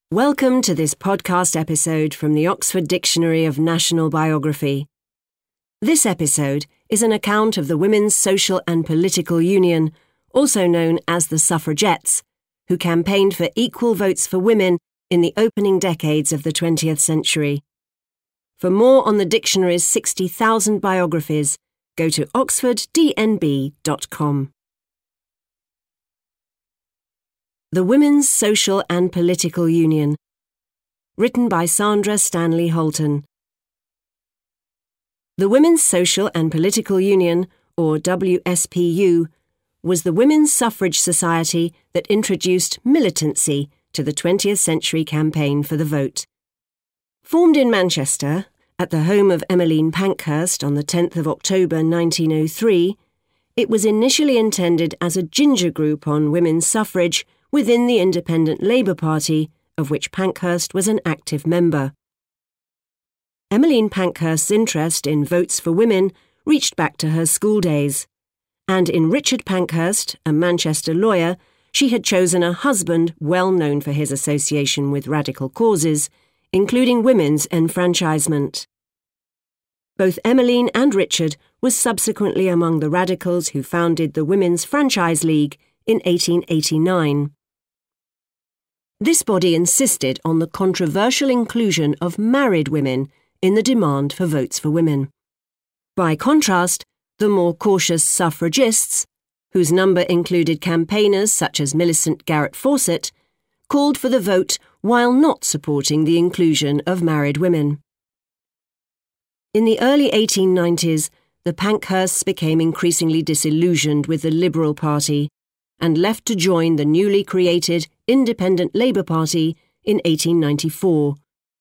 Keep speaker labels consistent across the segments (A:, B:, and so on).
A: Welcome to this podcast episode from the Oxford Dictionary of National Biography. This episode is an account of the Women's Social and Political Union, also known as the Suffragettes, who campaigned for equal votes for women in the opening decades of the 20th century. For more on the dictionary's 60,000 biographies, go to oxforddnb.com. The Women's Social and Political Union, written by Sandra Stanley Holton. The Women's Social and Political Union, or WSPU, was the women's suffrage society that introduced militancy to the 20th century campaign for the vote. Formed in Manchester, at the home of Emmeline Pankhurst on the 10th of October 1903, it was initially intended as a ginger group on women's suffrage within the Independent Labour Party, of which Pankhurst was an active member. Emmeline Pankhurst's interest in votes for women reached back to her school days, and in Richard Pankhurst, a Manchester lawyer, she had chosen a husband well known for his association with radical causes, including women's enfranchisement. Both Emmeline and Richard were subsequently among the radicals who founded the Women's Franchise League in 1889. This body insisted on the controversial inclusion of married women in the demand for votes for women. By contrast, the more cautious suffragists, whose number included campaigners such as Millicent Garrett Fawcett, called for the vote while not supporting the inclusion of married women. In the early 1890s, the Pankhursts became increasingly disillusioned with the Liberal Party and left to join the newly created Independent Labour Party in 1894.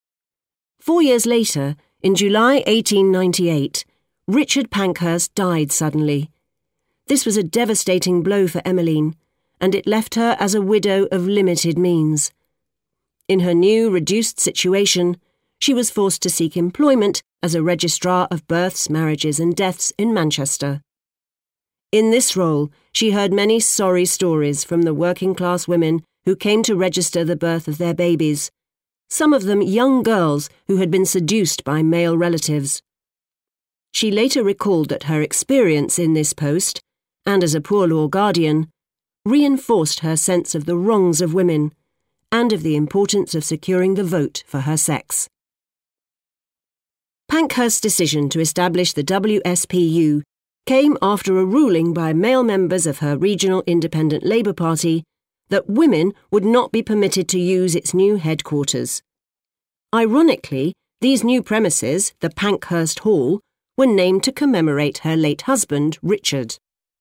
A: 4 years later, in July 1898, Richard Pankhurst died suddenly. This was a devastating blow for Emmeline, and it left her as a widow of limited means. In her new, reduced situation, she was forced to seek employment as a registrar of births, marriages and deaths in Manchester. In this role, she heard many sorry stories from the working-class women who came to register the birth of their babies, some of them young girls who had been seduced by male relatives. She later recalled that her experience in this post, and as a poor law guardian, reinforced her sense of the wrongs of women and of the importance of securing the vote for her sex. Pankhurst's decision to establish the WSPU came after a ruling by male members of her regional Independent Labour Party that women would not be permitted to use its new headquarters. Ironically, these new premises, the Pankhurst Hall, were named to commemorate her late husband, Richard.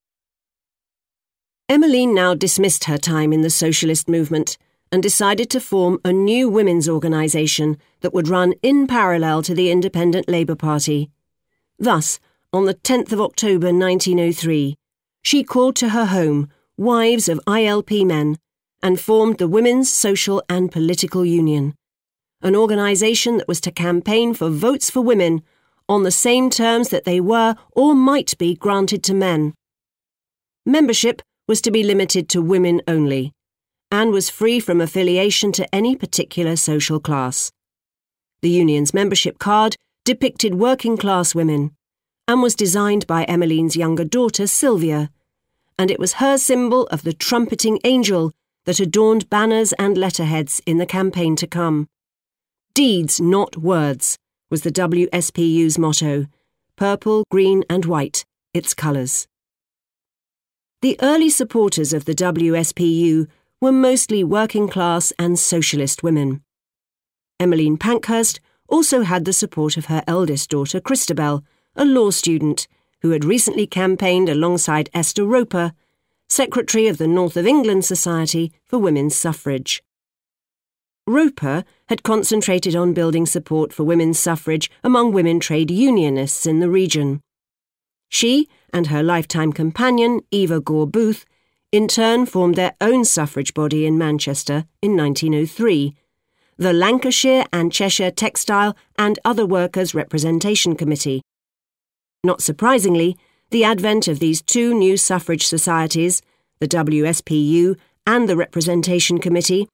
A: Emmeline now dismissed her time in the socialist movement and decided to form a new women's organisation that would run in parallel to the Independent Labour Party. Thus, on the 10th of October 1903, she called to her home wives of ILP men and formed the Women's Social and Political Union, an organisation that was to campaign for votes for women on the same terms that they were or might be granted to men. Membership was to be limited to women only, and was free from affiliation to any particular social class. The union's membership card depicted working-class women, and was designed by Emmeline's younger daughter, Sylvia, and it was her symbol of the trumpeting angel that adorned banners and letterheads in the campaign to come. Deeds, not words, was the WSPU's motto, purple, green and white, its colours. The early supporters of the WSPU were mostly working-class and socialist women. Emmeline Pankhurst also had the support of her eldest daughter, Christabel, a law student who had recently campaigned alongside Esther Roper, secretary of the North of England Society for Women's Suffrage. Roper had concentrated on building support for women's suffrage among women trade unionists in the region. She and her lifetime companion, Eva Gore Booth, in turn formed their own suffrage body in Manchester in 1903, the Lancashire and Cheshire Textile and Other Workers' Representation Committee. Not surprisingly, the advent of these two new suffrage societies, the WSPU and the Representation Committee,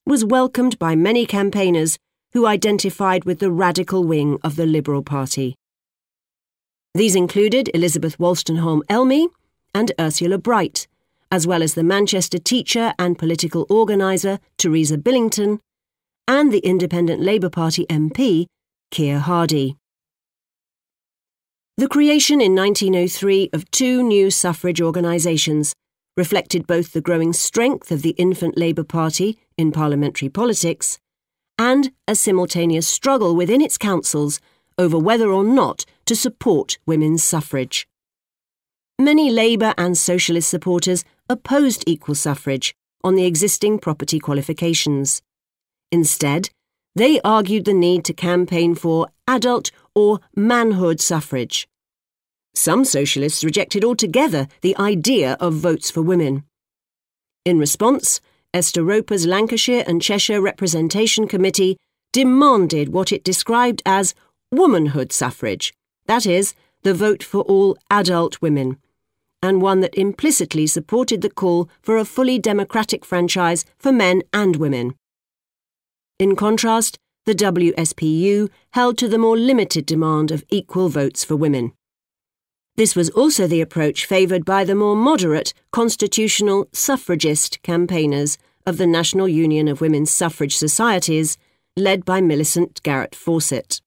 A: was welcomed by many campaigners who identified with the radical wing of the Liberal Party. These included Elizabeth Wolstenholme-Elmy and Ursula Bright, as well as the Manchester teacher and political organiser Teresa Billington, and the Independent Labour Party MP Keir Hardie. The creation in 1903 of two new suffrage organisations reflected both the growing strength of the infant Labour Party in parliamentary politics and a simultaneous struggle within its councils over whether or not to support women's suffrage. Many Labour and Socialist supporters opposed equal suffrage on the existing property qualifications. Instead, they argued the need to campaign for adult or manhood suffrage. Some socialists rejected altogether the idea of votes for women. In response, Esther Roper's Lancashire and Cheshire Representation Committee demanded what it described as womanhood suffrage, that is, the vote for all adult women, and one that implicitly supported the call for a fully democratic franchise for men and women. In contrast, the WSPU held to the more limited demand of equal votes for women. This was also the approach favoured by the more moderate constitutional suffragist campaigners of the National Union of Women's Suffrage Societies, led by Millicent Garrett Fawcett.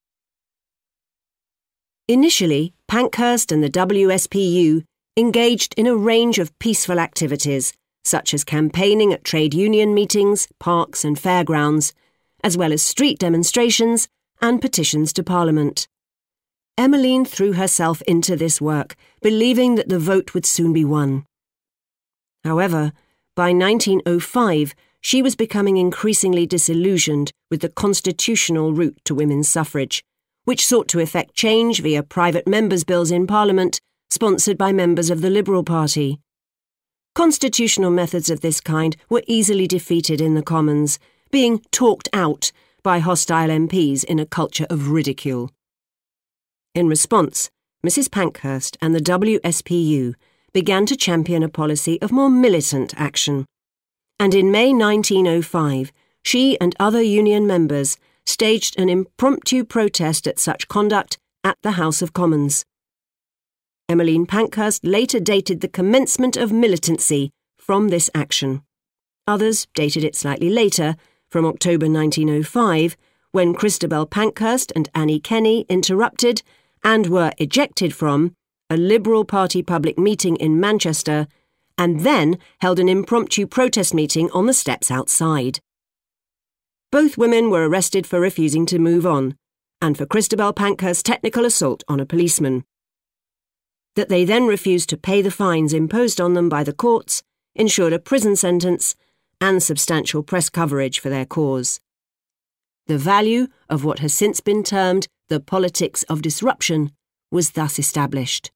A: Initially, Pankhurst and the WSPU engaged in a range of peaceful activities, such as campaigning at trade union meetings, parks and fairgrounds, as well as street demonstrations and petitions to Parliament. Emmeline threw herself into this work, believing that the vote would soon be won. However, by 1905, she was becoming increasingly disillusioned with the constitutional route to women's suffrage, which sought to effect change via private members' bills in Parliament, sponsored by members of the Liberal Party. Constitutional methods of this kind were easily defeated in the Commons, being talked out by hostile MPs in a culture of ridicule. In response, Mrs. Pankhurst and the WSPU began to champion a policy of more militant action, and in May 1905, she and other union members staged an impromptu protest at such conduct at the House of Commons. Emmeline Pankhurst later dated the commencement of militancy from this action. Others dated it slightly later, from October 1905, when Christabel Pankhurst and Annie Kenney interrupted and were ejected from a Liberal Party public meeting in Manchester, and then held an impromptu protest meeting on the steps outside. Both women were arrested for refusing to move on, and for Christabel Pankhurst's technical assault on a policeman. That they then refused to pay the fines imposed on them by the courts ensured a prison sentence and substantial press coverage for their cause. The value of what has since been termed the politics of disruption was thus established.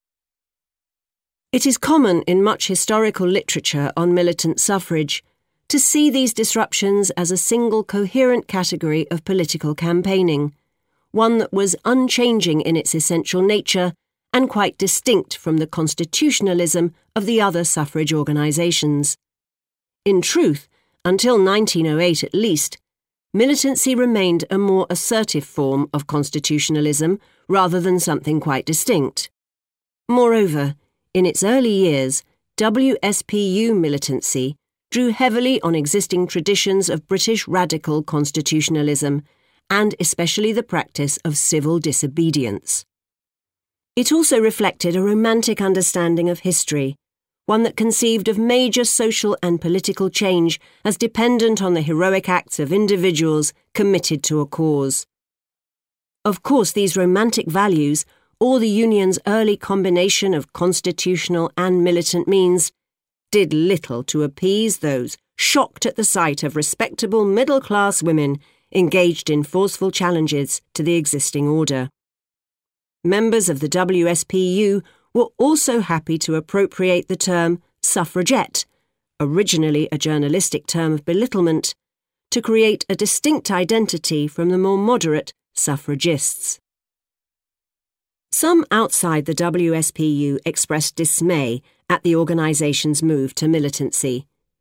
A: It is common in much historical literature on militant suffrage to see these disruptions as a single coherent category of political campaigning, one that was unchanging in its essential nature and quite distinct from the constitutionalism of the other suffrage organisations. In truth, until 1908 at least, militancy remained a more assertive form of constitutionalism rather than something quite distinct. Moreover, in its early years, WSPU militancy drew heavily on existing traditions of British radical constitutionalism and especially the practice of civil disobedience. It also reflected a romantic understanding of history, one that conceived of major social and political change as dependent on the heroic acts of individuals committed to a cause. Of course, these romantic values, or the Union's early combination of constitutional and militant means, did little to appease those shocked at the sight of respectable middle-class women engaged in forceful challenges to the existing order. Members of the WSPU were also happy to appropriate the term suffragette, originally a journalistic term of belittlement, to create a distinct identity from the more moderate suffragists. Some outside the WSPU expressed dismay at the organisation's move to militancy.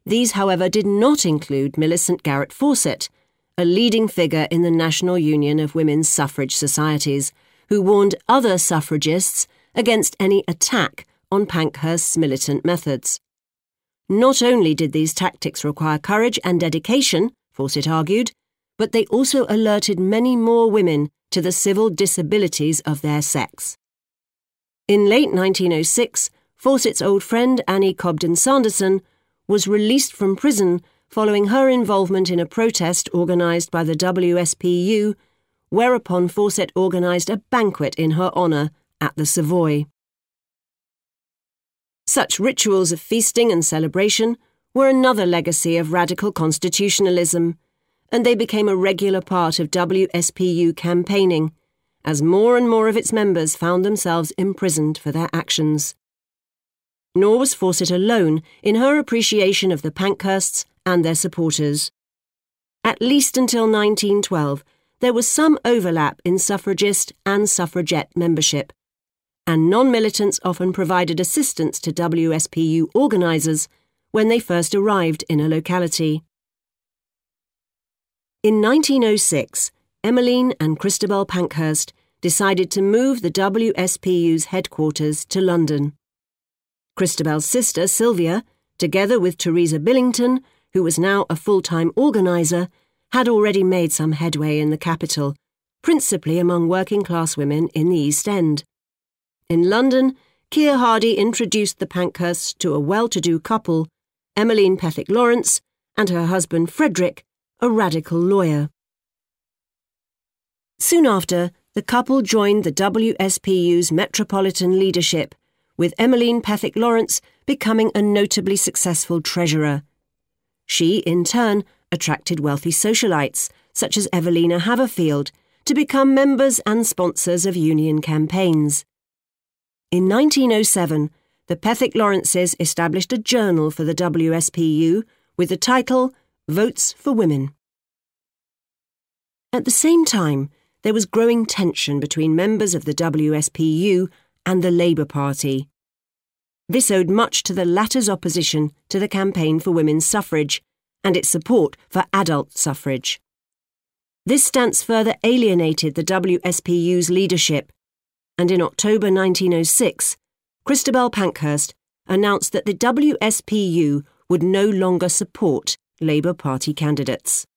A: These, however, did not include Millicent Garrett Fawcett, a leading figure in the National Union of Women's Suffrage Societies, who warned other suffragists against any attack on Pankhurst's militant methods. Not only did these tactics require courage and dedication, Fawcett argued, but they also alerted many more women to the civil disabilities of their sex. In late 1906, Fawcett's old friend Annie Cobden Sanderson was released from prison following her involvement in a protest organised by the WSPU, whereupon Fawcett organised a banquet in her honour at the Savoy. Such rituals of feasting and celebration were another legacy of radical constitutionalism, and they became a regular part of WSPU campaigning, as more and more of its members found themselves imprisoned for their actions. Nor was Fawcett alone in her appreciation of the Pankhursts and their supporters. At least until 1912, there was some overlap in suffragist and suffragette membership, and non-militants often provided assistance to WSPU organisers when they first arrived in a locality. In 1906, Emmeline and Christabel Pankhurst decided to move the WSPU's headquarters to London. Christabel's sister, Sylvia, together with Teresa Billington, who was now a full-time organiser, had already made some headway in the capital, principally among working-class women in the East End. In London, Keir Hardie introduced the Pankhursts to a well-to-do couple, Emmeline Pethick Lawrence, and her husband Frederick, a radical lawyer. Soon after, the couple joined the WSPU's metropolitan leadership, with Emmeline Pethick Lawrence becoming a notably successful treasurer. She, in turn, attracted wealthy socialites, such as Evelina Haverfield, to become members and sponsors of union campaigns. In 1907, the Pethick Lawrences established a journal for the WSPU with the title Votes for Women. At the same time, there was growing tension between members of the WSPU and the Labour Party. This owed much to the latter's opposition to the campaign for women's suffrage and its support for adult suffrage. This stance further alienated the WSPU's leadership, and in October 1906, Christabel Pankhurst announced that the WSPU would no longer support Labour Party candidates.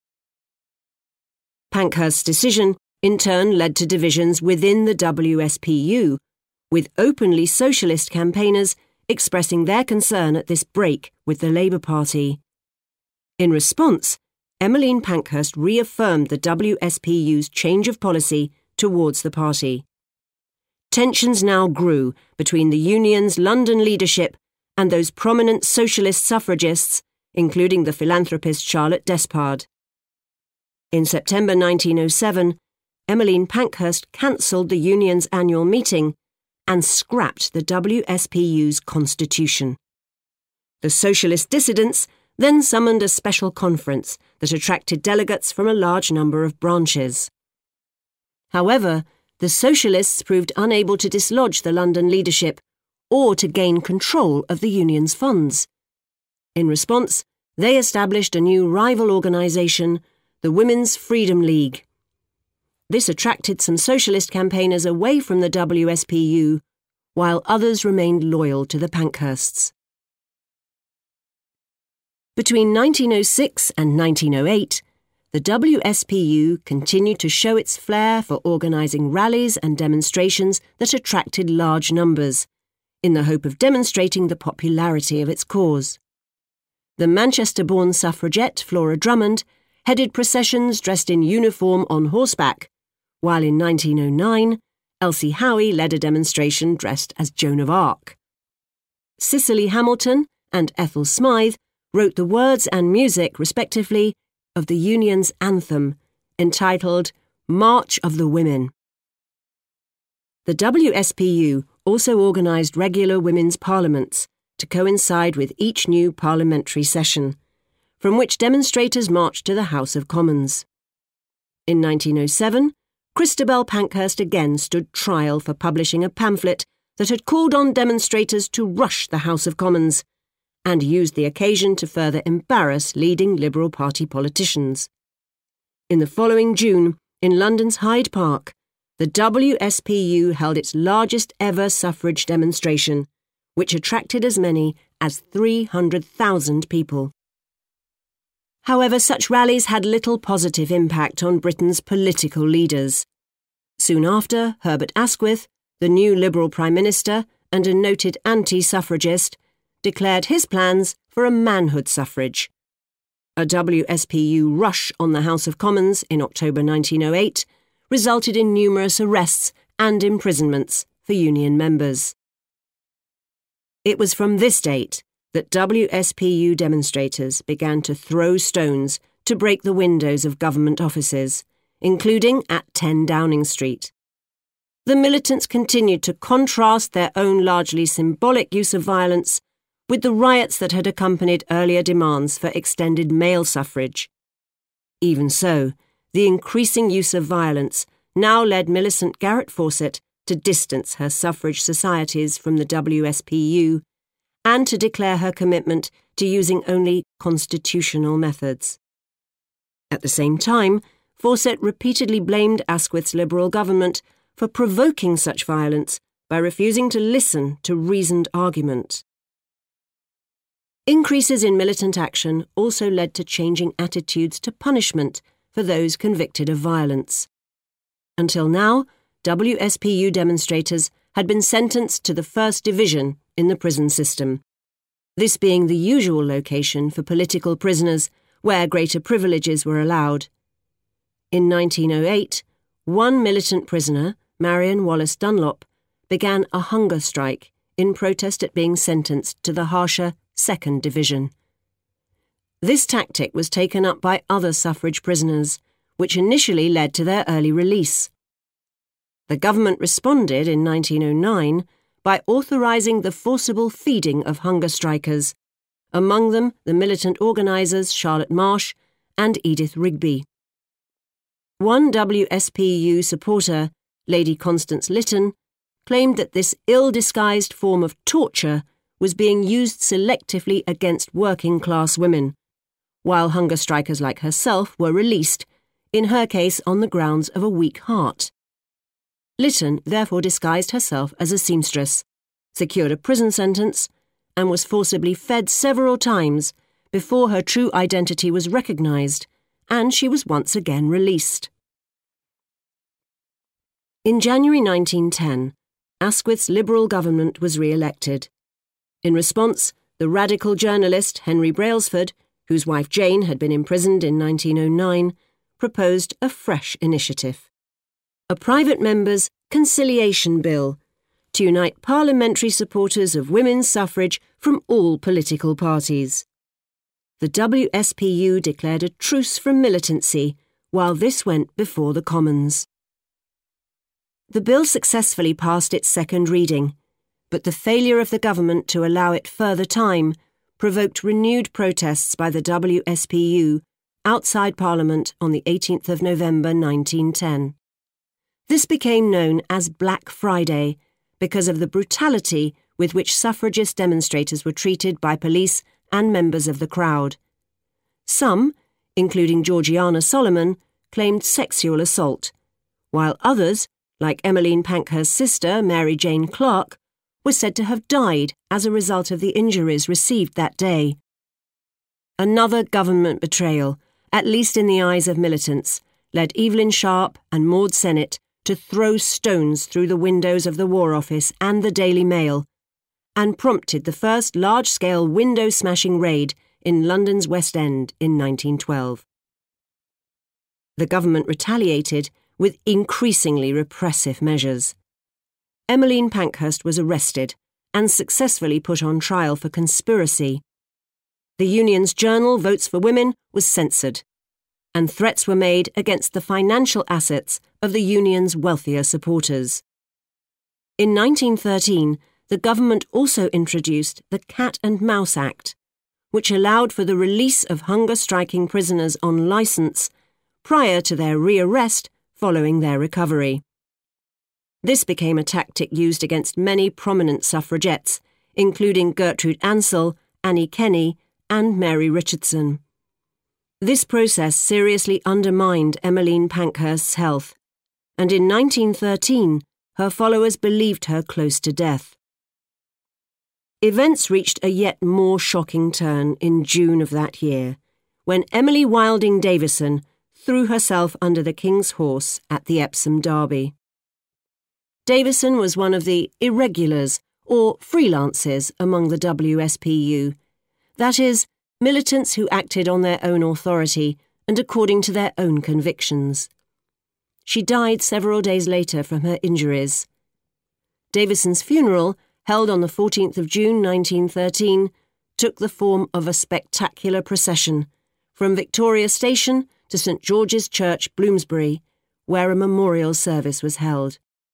A: Pankhurst's decision in turn led to divisions within the WSPU, with openly socialist campaigners expressing their concern at this break with the Labour Party. In response, Emmeline Pankhurst reaffirmed the WSPU's change of policy towards the party. Tensions now grew between the union's London leadership and those prominent socialist suffragists, including the philanthropist Charlotte Despard. In September 1907, Emmeline Pankhurst cancelled the union's annual meeting and scrapped the WSPU's constitution. The socialist dissidents then summoned a special conference that attracted delegates from a large number of branches. However, the socialists proved unable to dislodge the London leadership or to gain control of the union's funds. In response, they established a new rival organisation, the Women's Freedom League. This attracted some socialist campaigners away from the WSPU, while others remained loyal to the Pankhursts. Between 1906 and 1908, the WSPU continued to show its flair for organising rallies and demonstrations that attracted large numbers, in the hope of demonstrating the popularity of its cause. The Manchester-born suffragette Flora Drummond headed processions dressed in uniform on horseback, while in 1909, Elsie Howe led a demonstration dressed as Joan of Arc. Cicely Hamilton and Ethel Smythe wrote the words and music, respectively, of the union's anthem, entitled March of the Women. The WSPU also organised regular women's parliaments to coincide with each new parliamentary session, from which demonstrators marched to the House of Commons. In 1907, Christabel Pankhurst again stood trial for publishing a pamphlet that had called on demonstrators to rush the House of Commons, and used the occasion to further embarrass leading Liberal Party politicians. In the following June, in London's Hyde Park, the WSPU held its largest ever suffrage demonstration, which attracted as many as 300,000 people. However, such rallies had little positive impact on Britain's political leaders. Soon after, Herbert Asquith, the new Liberal Prime Minister and a noted anti-suffragist, declared his plans for a manhood suffrage. A WSPU rush on the House of Commons in October 1908 resulted in numerous arrests and imprisonments for union members. It was from this date that WSPU demonstrators began to throw stones to break the windows of government offices, including at 10 Downing Street. The militants continued to contrast their own largely symbolic use of violence with the riots that had accompanied earlier demands for extended male suffrage. Even so, the increasing use of violence now led Millicent Garrett Fawcett to distance her suffrage societies from the WSPU and to declare her commitment to using only constitutional methods. At the same time, Fawcett repeatedly blamed Asquith's Liberal government for provoking such violence by refusing to listen to reasoned argument. Increases in militant action also led to changing attitudes to punishment for those convicted of violence. Until now, WSPU demonstrators had been sentenced to the First Division in the prison system, this being the usual location for political prisoners where greater privileges were allowed. In 1908, one militant prisoner, Marion Wallace Dunlop, began a hunger strike in protest at being sentenced to the harsher Second Division. This tactic was taken up by other suffrage prisoners, which initially led to their early release. The government responded in 1909 by authorising the forcible feeding of hunger strikers, among them the militant organisers Charlotte Marsh and Edith Rigby. One WSPU supporter, Lady Constance Lytton, claimed that this ill-disguised form of torture was being used selectively against working-class women, while hunger strikers like herself were released, in her case on the grounds of a weak heart. Lytton therefore disguised herself as a seamstress, secured a prison sentence, and was forcibly fed several times before her true identity was recognised, and she was once again released. In January 1910, Asquith's Liberal government was re-elected. In response, the radical journalist Henry Brailsford, whose wife Jane had been imprisoned in 1909, proposed a fresh initiative: a private member's conciliation bill to unite parliamentary supporters of women's suffrage from all political parties. The WSPU declared a truce from militancy while this went before the Commons. The bill successfully passed its second reading, but the failure of the government to allow it further time provoked renewed protests by the WSPU outside Parliament on the 18th of November 1910. This became known as Black Friday because of the brutality with which suffragist demonstrators were treated by police and members of the crowd. Some, including Georgiana Solomon, claimed sexual assault, while others, like Emmeline Pankhurst's sister, Mary Jane Clark, were said to have died as a result of the injuries received that day. Another government betrayal, at least in the eyes of militants, led Evelyn Sharp and Maud Sennett to throw stones through the windows of the War Office and the Daily Mail, and prompted the first large-scale window-smashing raid in London's West End in 1912. The government retaliated with increasingly repressive measures. Emmeline Pankhurst was arrested and successfully put on trial for conspiracy. The union's journal Votes for Women was censored, and threats were made against the financial assets of the union's wealthier supporters. In 1913, the government also introduced the Cat and Mouse Act, which allowed for the release of hunger-striking prisoners on licence prior to their rearrest following their recovery. This became a tactic used against many prominent suffragettes, including Gertrude Ansell Annie Kenney, and Mary Richardson. This process seriously undermined Emmeline Pankhurst's health, and in 1913 her followers believed her close to death. Events reached a yet more shocking turn in June of that year, when Emily Wilding Davison threw herself under the King's Horse at the Epsom Derby. Davison was one of the irregulars, or freelances, among the WSPU, that is, militants who acted on their own authority and according to their own convictions. She died several days later from her injuries. Davison's funeral, held on the 14th of June 1913, took the form of a spectacular procession from Victoria Station to St George's Church, Bloomsbury, where a memorial service was held.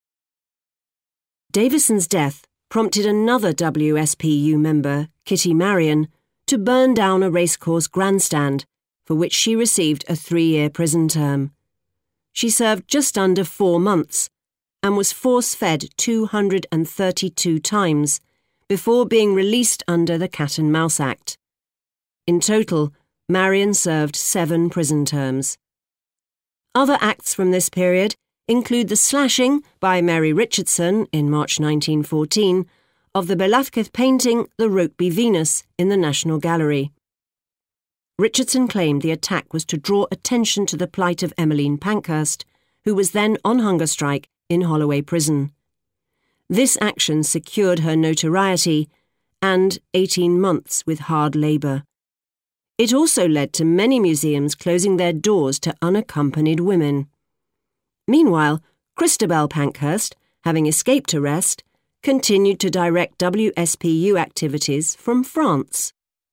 A: Davison's death prompted another WSPU member, Kitty Marion, to burn down a racecourse grandstand, for which she received a 3-year prison term. She served just under 4 months and was force-fed 232 times before being released under the Cat and Mouse Act. In total, Marion served 7 prison terms. Other acts from this period include the slashing by Mary Richardson in March 1914 of the Belafketh painting The Rokeby Venus in the National Gallery. Richardson claimed the attack was to draw attention to the plight of Emmeline Pankhurst, who was then on hunger strike in Holloway Prison. This action secured her notoriety and 18 months with hard labour. It also led to many museums closing their doors to unaccompanied women. Meanwhile, Christabel Pankhurst, having escaped arrest, continued to direct WSPU activities from France.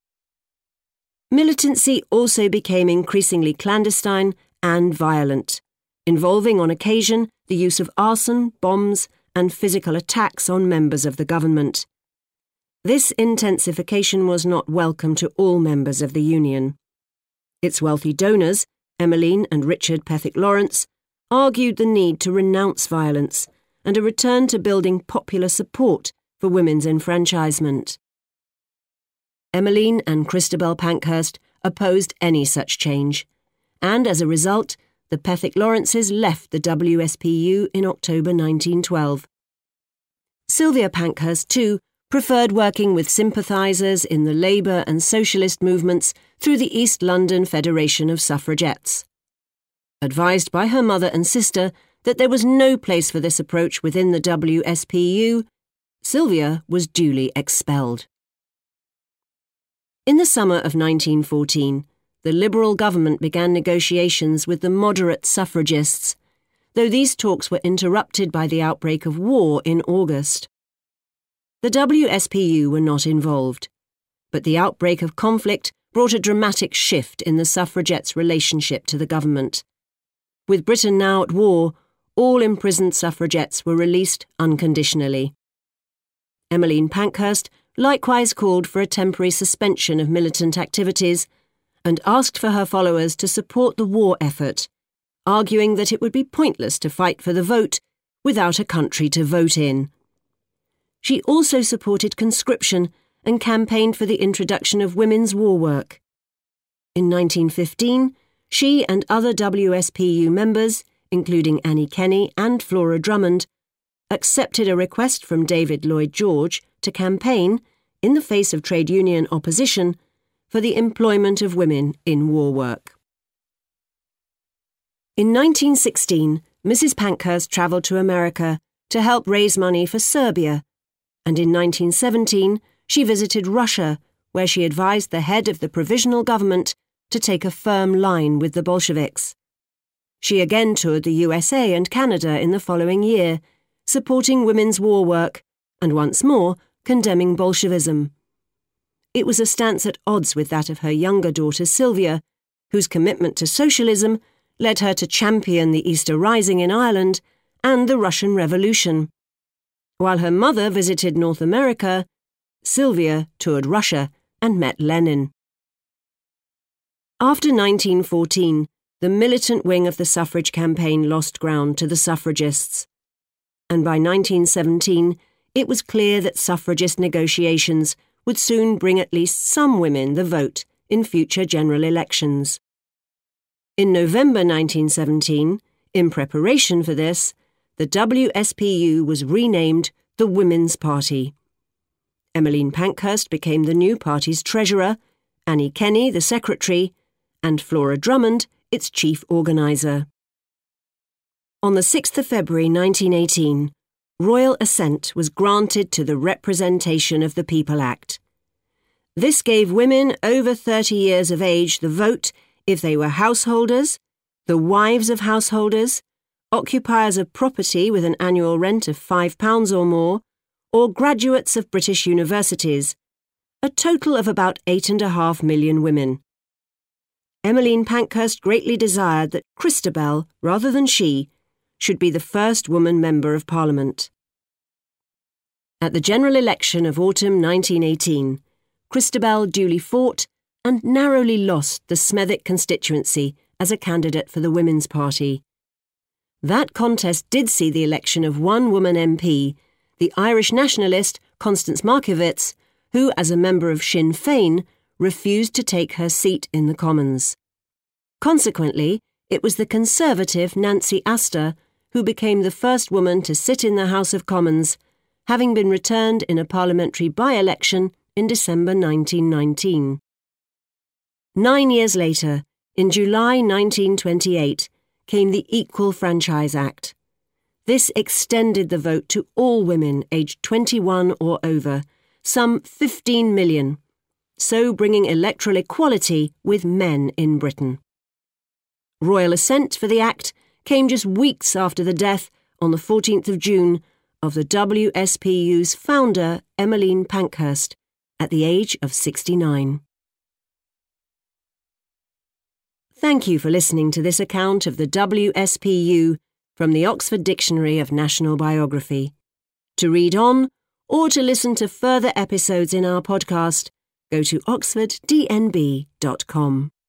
A: Militancy also became increasingly clandestine and violent, involving on occasion the use of arson, bombs, and physical attacks on members of the government. This intensification was not welcome to all members of the Union. Its wealthy donors, Emmeline and Richard Pethick Lawrence, argued the need to renounce violence and a return to building popular support for women's enfranchisement. Emmeline and Christabel Pankhurst opposed any such change, and as a result, the Pethick Lawrences left the WSPU in October 1912. Sylvia Pankhurst, too, preferred working with sympathisers in the Labour and Socialist movements through the East London Federation of Suffragettes. Advised by her mother and sister that there was no place for this approach within the WSPU, Sylvia was duly expelled. In the summer of 1914, the Liberal government began negotiations with the moderate suffragists, though these talks were interrupted by the outbreak of war in August. The WSPU were not involved, but the outbreak of conflict brought a dramatic shift in the suffragettes' relationship to the government. With Britain now at war, all imprisoned suffragettes were released unconditionally. Emmeline Pankhurst likewise called for a temporary suspension of militant activities and asked for her followers to support the war effort, arguing that it would be pointless to fight for the vote without a country to vote in. She also supported conscription and campaigned for the introduction of women's war work. In 1915, she and other WSPU members, including Annie Kenney and Flora Drummond, accepted a request from David Lloyd George to campaign, in the face of trade union opposition, for the employment of women in war work. In 1916, Mrs. Pankhurst travelled to America to help raise money for Serbia, and in 1917 she visited Russia, where she advised the head of the provisional government to take a firm line with the Bolsheviks. She again toured the USA and Canada in the following year, supporting women's war work and once more condemning Bolshevism. It was a stance at odds with that of her younger daughter Sylvia, whose commitment to socialism led her to champion the Easter Rising in Ireland and the Russian Revolution. While her mother visited North America, Sylvia toured Russia and met Lenin. After 1914, the militant wing of the suffrage campaign lost ground to the suffragists, and by 1917 it was clear that suffragist negotiations would soon bring at least some women the vote in future general elections. In November 1917, in preparation for this, the WSPU was renamed the Women's Party. Emmeline Pankhurst became the new party's treasurer, Annie Kenney the secretary, and Flora Drummond its chief organiser. On the 6th of February 1918, royal assent was granted to the Representation of the People Act. This gave women over 30 years of age the vote if they were householders, the wives of householders, occupiers of property with an annual rent of £5 or more, or graduates of British universities, a total of about 8.5 million women. Emmeline Pankhurst greatly desired that Christabel, rather than she, should be the first woman Member of Parliament. At the general election of autumn 1918, Christabel duly fought and narrowly lost the Smethwick constituency as a candidate for the Women's Party. That contest did see the election of one woman MP, the Irish nationalist Constance Markievicz, who, as a member of Sinn Féin, refused to take her seat in the Commons. Consequently, it was the Conservative Nancy Astor who became the first woman to sit in the House of Commons, having been returned in a parliamentary by-election in December 1919. 9 years later, in July 1928, came the Equal Franchise Act. This extended the vote to all women aged 21 or over, some 15 million, so bringing electoral equality with men in Britain. Royal assent for the Act came just weeks after the death, on the 14th of June, of the WSPU's founder, Emmeline Pankhurst, at the age of 69. Thank you for listening to this account of the WSPU from the Oxford Dictionary of National Biography. To read on, or to listen to further episodes in our podcast, go to oxforddnb.com.